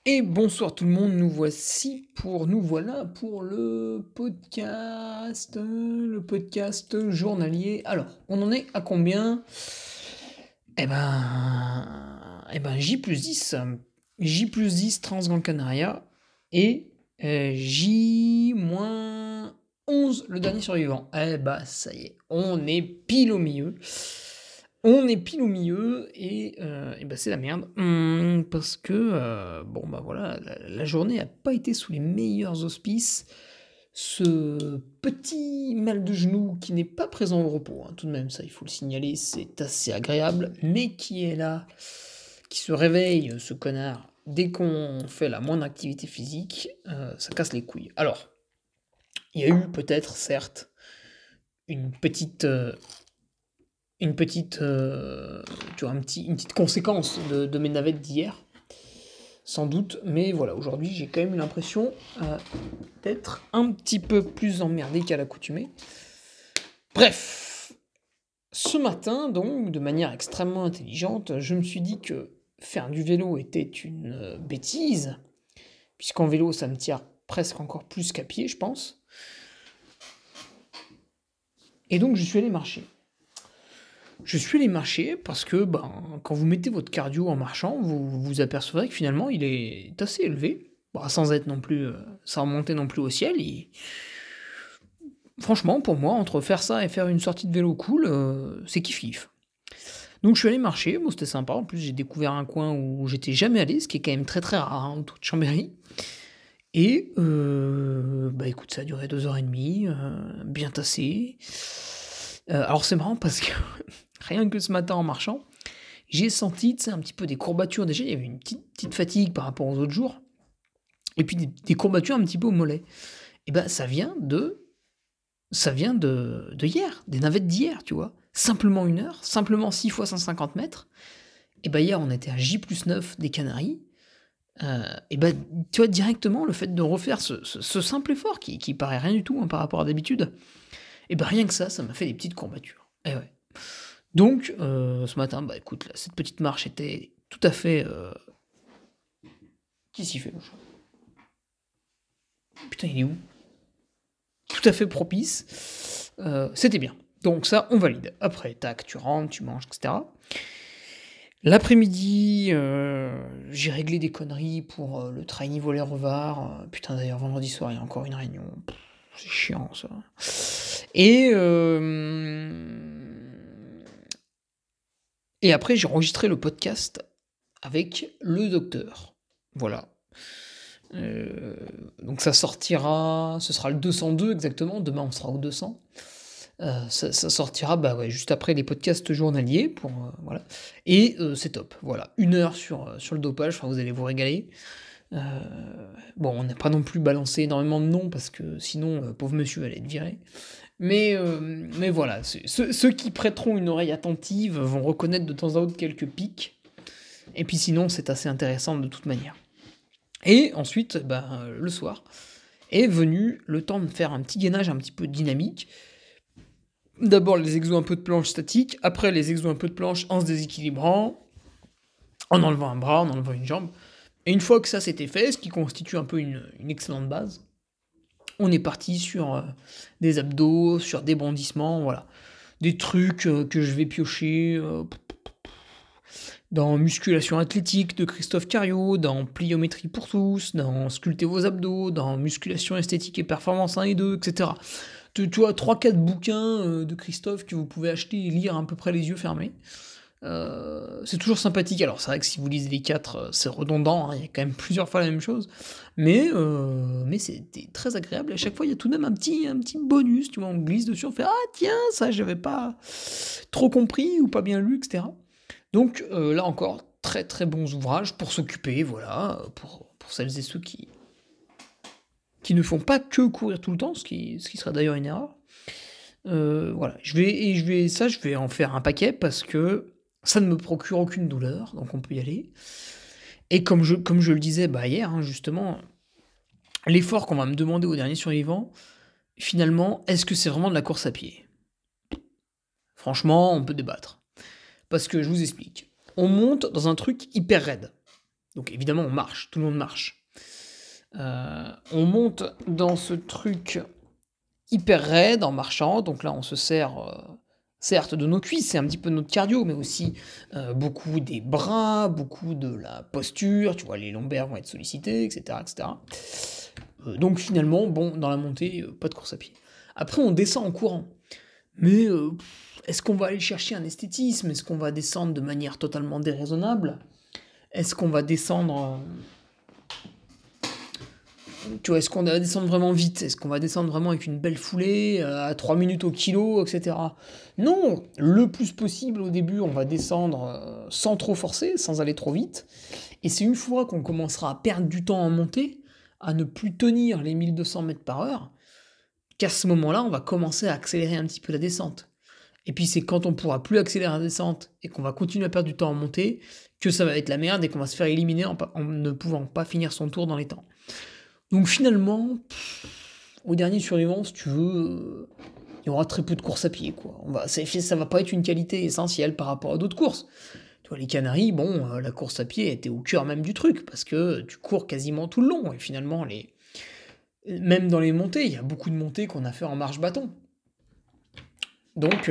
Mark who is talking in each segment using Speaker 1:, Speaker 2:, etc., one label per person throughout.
Speaker 1: Et bonsoir tout le monde, nous voilà pour le podcast journalier. Alors, on en est à combien? J+10 Transgran Canaria et J-11 le dernier survivant. Ça y est, on est pile au milieu. Et c'est la merde. Parce que, voilà, la journée a pas été sous les meilleurs auspices. Ce petit mal de genou qui n'est pas présent au repos, hein, tout de même, ça il faut le signaler, c'est assez agréable, mais qui est là, qui se réveille, ce connard, dès qu'on fait la moindre activité physique, ça casse les couilles. Alors, il y a eu peut-être, certes, une petite, une petite conséquence de mes navettes d'hier, sans doute, mais voilà, aujourd'hui j'ai quand même eu l'impression d'être un petit peu plus emmerdé qu'à l'accoutumée. Bref, ce matin, donc, de manière extrêmement intelligente, je me suis dit que faire du vélo était une bêtise, puisqu'en vélo ça me tire presque encore plus qu'à pied, je pense. Et donc je suis allé marcher. Je suis allé marcher parce que quand vous mettez votre cardio en marchant, vous vous apercevrez que finalement il est assez élevé, sans être non plus, sans remonter non plus au ciel. Franchement, pour moi, entre faire ça et faire une sortie de vélo cool, c'est kiff-kiff. Donc je suis allé marcher, bon c'était sympa, en plus j'ai découvert un coin où j'étais jamais allé, ce qui est quand même très très rare autour de Chambéry. Et écoute, ça a duré 2h30, bien tassé. Alors c'est marrant parce que rien que ce matin en marchant, j'ai senti un petit peu des courbatures. Déjà, il y avait une petite fatigue par rapport aux autres jours. Et puis des courbatures un petit peu au mollet. Et ça vient de hier, des navettes d'hier, tu vois. Simplement 1 heure, simplement 6 fois 150 mètres. Et hier, on était à J+9 des Canaries. Tu vois, directement, le fait de refaire ce simple effort, qui paraît rien du tout par rapport à d'habitude, rien que ça m'a fait des petites courbatures. Et ouais. Donc, ce matin, écoute, cette petite marche était tout à fait... Qui s'y fait, le chat? Putain, il est où? Tout à fait propice. C'était bien. Donc ça, on valide. Après, tac, tu rentres, tu manges, etc. L'après-midi, j'ai réglé des conneries pour le train voler-revard. Putain, d'ailleurs, vendredi soir, il y a encore une réunion. C'est chiant, ça. Et après, j'ai enregistré le podcast avec le docteur. Voilà. Donc ça sortira, ce sera le 202 exactement, demain on sera au 200. Ça sortira juste après les podcasts journaliers, voilà. Et c'est top, voilà. 1 heure sur le dopage, vous allez vous régaler. On n'a pas non plus balancé énormément de noms, parce que sinon, pauvre monsieur allait être viré. Mais voilà, ceux qui prêteront une oreille attentive vont reconnaître de temps à autre quelques pics. Et puis sinon, c'est assez intéressant de toute manière. Et ensuite, le soir, est venu le temps de faire un petit gainage un petit peu dynamique. D'abord les exos un peu de planche statique, après les exos un peu de planche en se déséquilibrant, en enlevant un bras, en enlevant une jambe. Et une fois que ça c'était fait, ce qui constitue un peu une excellente base, on est parti sur des abdos, sur des bondissements, voilà. Des trucs que je vais piocher dans musculation athlétique de Christophe Cario, dans pliométrie pour tous, dans sculpter vos abdos, dans musculation esthétique et performance 1 et 2, etc. Tu vois, 3-4 bouquins de Christophe que vous pouvez acheter et lire à peu près les yeux fermés. C'est toujours sympathique. Alors c'est vrai que si vous lisez les 4, c'est redondant, il y a quand même plusieurs fois la même chose, mais c'était très agréable. À chaque fois, il y a tout de même un petit bonus, tu vois, on glisse dessus, on fait « Ah tiens, ça j'avais pas trop compris ou pas bien lu, etc. » Donc là encore, très très bons ouvrages pour s'occuper, voilà, pour celles et ceux qui ne font pas que courir tout le temps, ce qui serait d'ailleurs une erreur. Voilà, je vais en faire un paquet parce que ça ne me procure aucune douleur, donc on peut y aller. Et comme je le disais hier, justement, l'effort qu'on va me demander au dernier survivant, finalement, est-ce que c'est vraiment de la course à pied? Franchement, on peut débattre. Parce que je vous explique. On monte dans un truc hyper raide. Donc évidemment, on marche, tout le monde marche. On monte dans ce truc hyper raide en marchant, donc là on se sert certes de nos cuisses, c'est un petit peu notre cardio, mais aussi beaucoup des bras, beaucoup de la posture, tu vois, les lombaires vont être sollicités, etc. etc. Donc finalement, bon, dans la montée, pas de course à pied. Après on descend en courant, mais est-ce qu'on va aller chercher un esthétisme? Est-ce qu'on va descendre de manière totalement déraisonnable? Est-ce qu'on va descendre... Tu vois, est-ce qu'on va descendre vraiment vite? Est-ce qu'on va descendre vraiment avec une belle foulée, à 3 minutes au kilo, etc. Non, le plus possible au début, on va descendre sans trop forcer, sans aller trop vite. Et c'est une fois qu'on commencera à perdre du temps en montée, à ne plus tenir les 1200 mètres par heure, qu'à ce moment-là, on va commencer à accélérer un petit peu la descente. Et puis c'est quand on pourra plus accélérer la descente et qu'on va continuer à perdre du temps en montée, que ça va être la merde et qu'on va se faire éliminer en ne pouvant pas finir son tour dans les temps. Donc finalement, au dernier survivant, si tu veux, il y aura très peu de courses à pied, quoi. Ça va pas être une qualité essentielle par rapport à d'autres courses. Tu vois, les Canaries, bon, la course à pied était au cœur même du truc, parce que tu cours quasiment tout le long, et finalement, même dans les montées, il y a beaucoup de montées qu'on a fait en marche-bâton. Donc,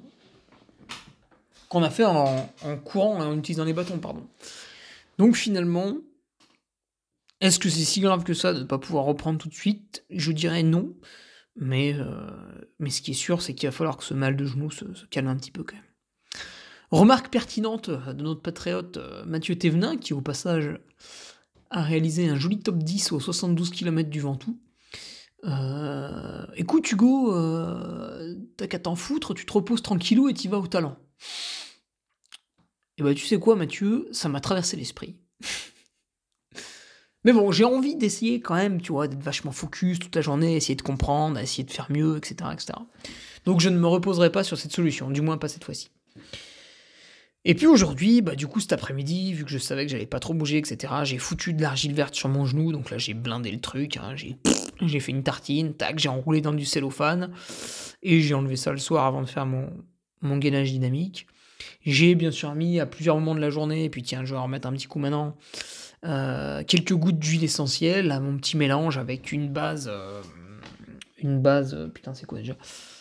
Speaker 1: qu'on a fait en courant, en utilisant les bâtons, pardon. Donc finalement, est-ce que c'est si grave que ça de ne pas pouvoir reprendre tout de suite? Je dirais non, mais ce qui est sûr, c'est qu'il va falloir que ce mal de genou se calme un petit peu quand même. Remarque pertinente de notre patriote Mathieu Thévenin, qui au passage a réalisé un joli top 10 aux 72 km du Ventoux. Écoute Hugo, t'as qu'à t'en foutre, tu te reposes tranquillou et t'y vas au talent. Et bah tu sais quoi Mathieu, ça m'a traversé l'esprit. Mais bon, j'ai envie d'essayer quand même, tu vois, d'être vachement focus toute la journée, essayer de comprendre, essayer de faire mieux, etc., etc. Donc je ne me reposerai pas sur cette solution, du moins pas cette fois-ci. Et puis aujourd'hui, bah du coup cet après-midi, vu que je savais que j'allais pas trop bouger, etc., j'ai foutu de l'argile verte sur mon genou, donc là j'ai blindé le truc, hein, j'ai fait une tartine, tac, j'ai enroulé dans du cellophane, et j'ai enlevé ça le soir avant de faire mon gainage dynamique. J'ai bien sûr mis à plusieurs moments de la journée, et puis tiens, je vais en remettre un petit coup maintenant, quelques gouttes d'huile essentielle à mon petit mélange avec une base, putain c'est quoi déjà,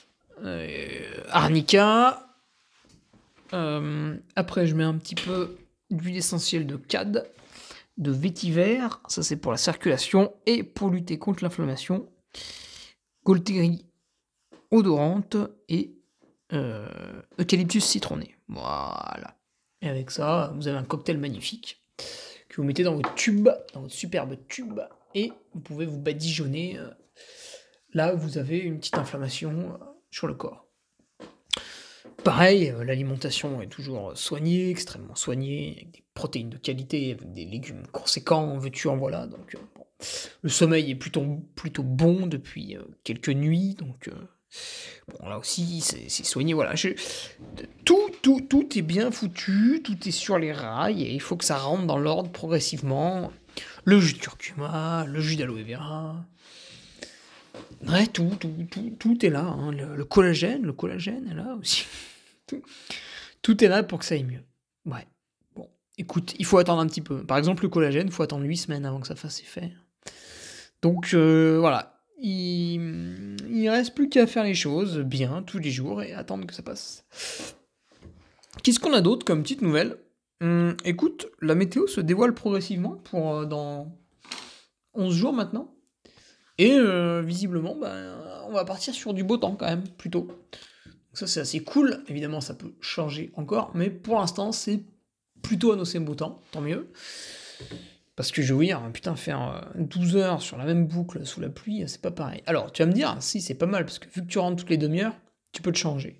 Speaker 1: arnica. Après je mets un petit peu d'huile essentielle de cad, de vétiver, ça c'est pour la circulation et pour lutter contre l'inflammation, Golterie odorante et eucalyptus citronné. Voilà. Et avec ça, vous avez un cocktail magnifique que vous mettez dans votre tube, dans votre superbe tube, et vous pouvez vous badigeonner là où vous avez une petite inflammation sur le corps. Pareil, l'alimentation est toujours soignée, extrêmement soignée, avec des protéines de qualité, avec des légumes conséquents, en veux-tu, en voilà. Donc, bon. Le sommeil est plutôt bon depuis quelques nuits, donc bon, là aussi, c'est soigné, voilà. Tout est bien foutu, tout est sur les rails, et il faut que ça rentre dans l'ordre progressivement. Le jus de curcuma, le jus d'aloe vera... Ouais, tout est là, hein. Le collagène est là aussi. Tout est là pour que ça aille mieux. Ouais. Bon, écoute, il faut attendre un petit peu. Par exemple, le collagène, il faut attendre 8 semaines avant que ça fasse effet. Donc voilà, il reste plus qu'à faire les choses bien tous les jours et attendre que ça passe. Qu'est-ce qu'on a d'autre comme petite nouvelle? Écoute, la météo se dévoile progressivement pour dans 11 jours maintenant. Et visiblement, on va partir sur du beau temps quand même, plutôt. Donc ça, c'est assez cool. Évidemment, ça peut changer encore, mais pour l'instant, c'est plutôt annoncé beau temps, tant mieux. Parce que je veux dire, putain, faire 12 heures sur la même boucle sous la pluie, c'est pas pareil. Alors, tu vas me dire, si, c'est pas mal, parce que vu que tu rentres toutes les demi-heures, tu peux te changer.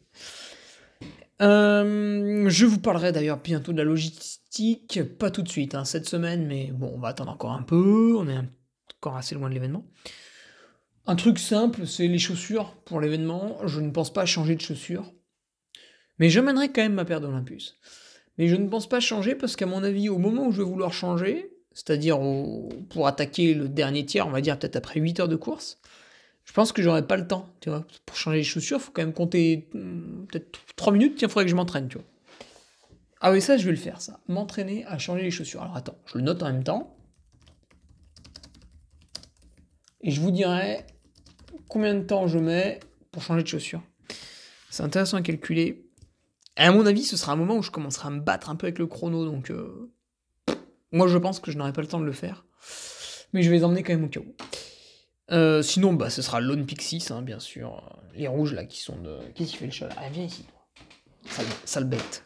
Speaker 1: Je vous parlerai d'ailleurs bientôt de la logistique, pas tout de suite, hein, cette semaine, mais bon, on va attendre encore un peu, on est encore assez loin de l'événement. Un truc simple, c'est les chaussures pour l'événement. Je ne pense pas changer de chaussures. Mais j'emmènerai quand même ma paire d'Olympus. Mais je ne pense pas changer parce qu'à mon avis, au moment où je vais vouloir changer, c'est-à-dire pour attaquer le dernier tiers, on va dire peut-être après 8 heures de course, je pense que j'aurai pas le temps, tu vois. Pour changer les chaussures, il faut quand même compter peut-être 3 minutes, tiens, il faudrait que je m'entraîne, tu vois. Ah oui, ça, je vais le faire, ça. M'entraîner à changer les chaussures. Alors attends, je le note en même temps. Et je vous dirai combien de temps je mets pour changer de chaussures. C'est intéressant à calculer. Et à mon avis, ce sera un moment où je commencerai à me battre un peu avec le chrono, donc moi je pense que je n'aurai pas le temps de le faire. Mais je vais les emmener quand même au cas où. Sinon, bah, ce sera Lone Pixis, hein, bien sûr. Les rouges là qui sont de. Qu'est-ce qui fait le chat là? Ah, viens ici, toi. Sale bête.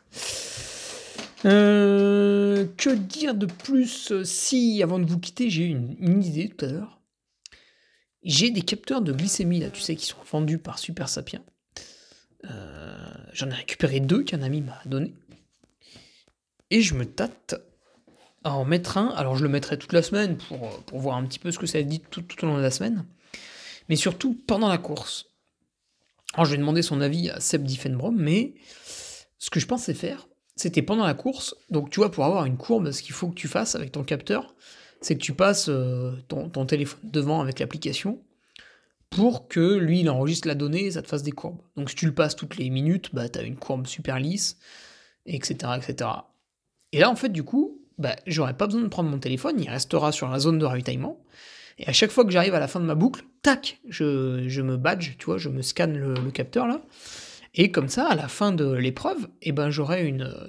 Speaker 1: Que dire de plus? Si, avant de vous quitter, j'ai eu une idée tout à l'heure. J'ai des capteurs de glycémie là, tu sais, qui sont vendus par Super Sapien. J'en ai récupéré 2 qu'un ami m'a donné. Et je me tâte à en mettre un. Alors je le mettrai toute la semaine pour voir un petit peu ce que ça dit tout au long de la semaine. Mais surtout pendant la course. Alors je vais demander son avis à Seb Diffenbrom, mais ce que je pensais faire, c'était pendant la course. Donc tu vois, pour avoir une courbe, ce qu'il faut que tu fasses avec ton capteur, c'est que tu passes ton téléphone devant avec l'application pour que lui, il enregistre la donnée et ça te fasse des courbes. Donc si tu le passes toutes les minutes, bah t'as une courbe super lisse, etc., etc. Et là, en fait, du coup, bah, j'aurais pas besoin de prendre mon téléphone, il restera sur la zone de ravitaillement. Et à chaque fois que j'arrive à la fin de ma boucle, tac, je me badge, tu vois, je me scanne le capteur là. Et comme ça, à la fin de l'épreuve, eh ben, j'aurai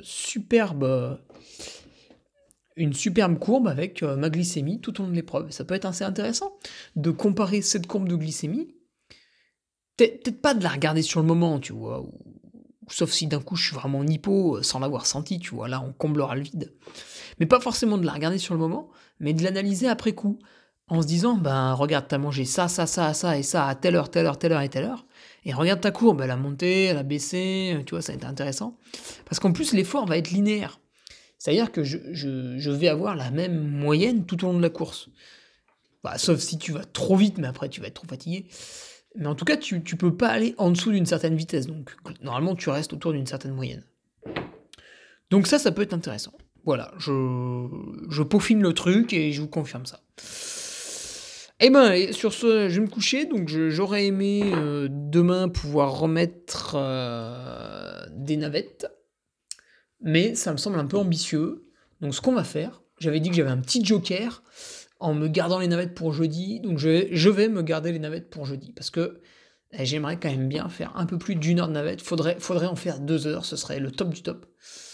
Speaker 1: une superbe courbe avec ma glycémie tout au long de l'épreuve. Ça peut être assez intéressant de comparer cette courbe de glycémie. Peut-être pas de la regarder sur le moment, tu vois, sauf si d'un coup je suis vraiment en hypo sans l'avoir senti, tu vois, là on comblera le vide. Mais pas forcément de la regarder sur le moment, mais de l'analyser après coup, en se disant, ben regarde, t'as mangé ça, ça, ça, ça et ça à telle heure, telle heure, telle heure et telle heure, et regarde ta courbe, elle a monté, elle a baissé, tu vois, ça a été intéressant. Parce qu'en plus l'effort va être linéaire. C'est-à-dire que je vais avoir la même moyenne tout au long de la course. Bah, sauf si tu vas trop vite, mais après tu vas être trop fatigué. Mais en tout cas, tu peux pas aller en dessous d'une certaine vitesse, donc normalement tu restes autour d'une certaine moyenne. Donc ça peut être intéressant. Voilà, je peaufine le truc et je vous confirme ça. Et ben, sur ce, je vais me coucher, donc j'aurais aimé demain pouvoir remettre des navettes, mais ça me semble un peu ambitieux. Donc ce qu'on va faire, j'avais dit que j'avais un petit joker en me gardant les navettes pour jeudi, donc je vais me garder les navettes pour jeudi, parce que j'aimerais quand même bien faire un peu plus d'une heure de navette, faudrait en faire 2 heures, ce serait le top du top.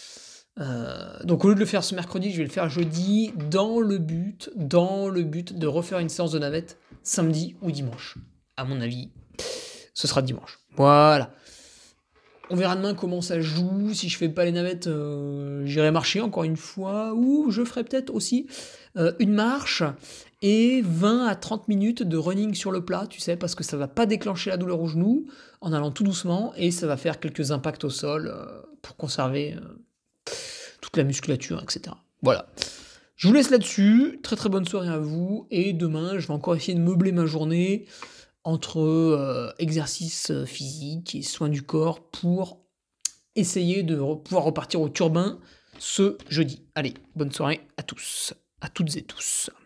Speaker 1: Donc au lieu de le faire ce mercredi, je vais le faire jeudi, dans le but de refaire une séance de navette samedi ou dimanche. À mon avis, ce sera dimanche. Voilà. On verra demain comment ça joue. Si je fais pas les navettes, j'irai marcher encore une fois. Ou je ferai peut-être aussi une marche et 20 à 30 minutes de running sur le plat, tu sais, parce que ça va pas déclencher la douleur au genou en allant tout doucement et ça va faire quelques impacts au sol pour conserver toute la musculature, etc. Voilà. Je vous laisse là-dessus. Très très bonne soirée à vous. Et demain, je vais encore essayer de meubler ma journée entre exercice physique et soins du corps pour essayer de pouvoir repartir au turbin ce jeudi. Allez, bonne soirée à tous, à toutes et tous.